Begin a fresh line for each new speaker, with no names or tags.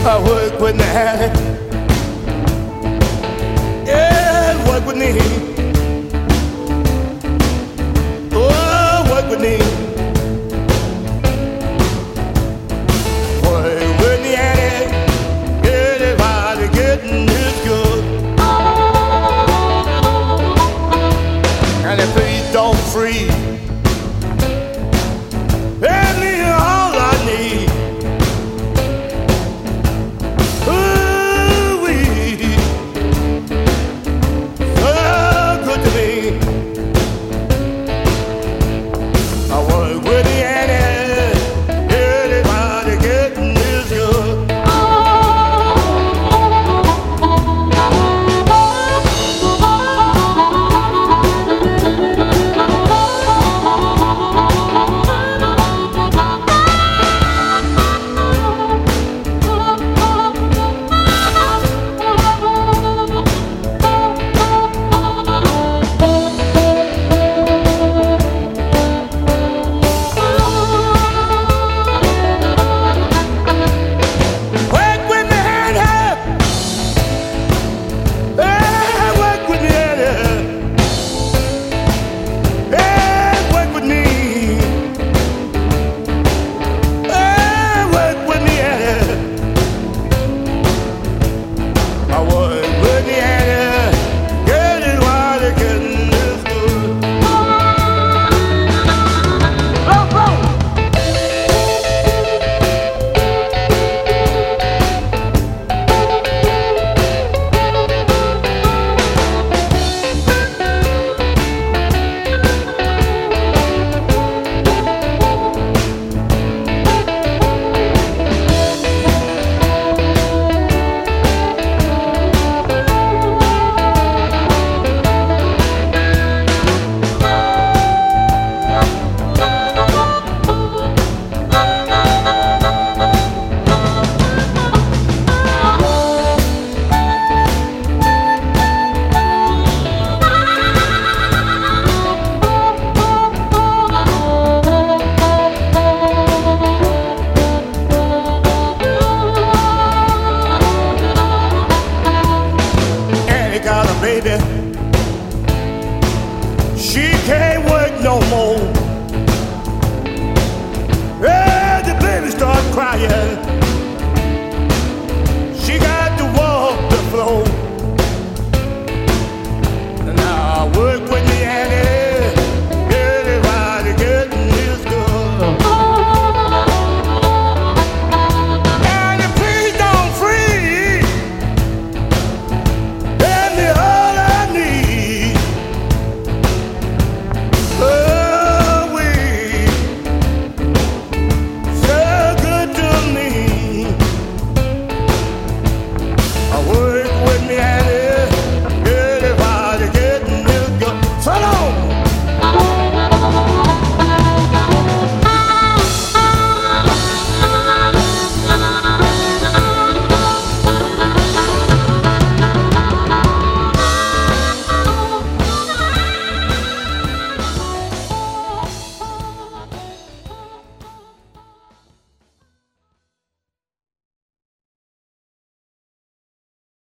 I work with Nanny. Yeah, work with me. Oh, work with me. Work with Nanny. Everybody getting this good. And if please don't freeze. Tell me all I need. Ooh-wee. So good to me. I work with the Annie. Everybody getting this good. Baby.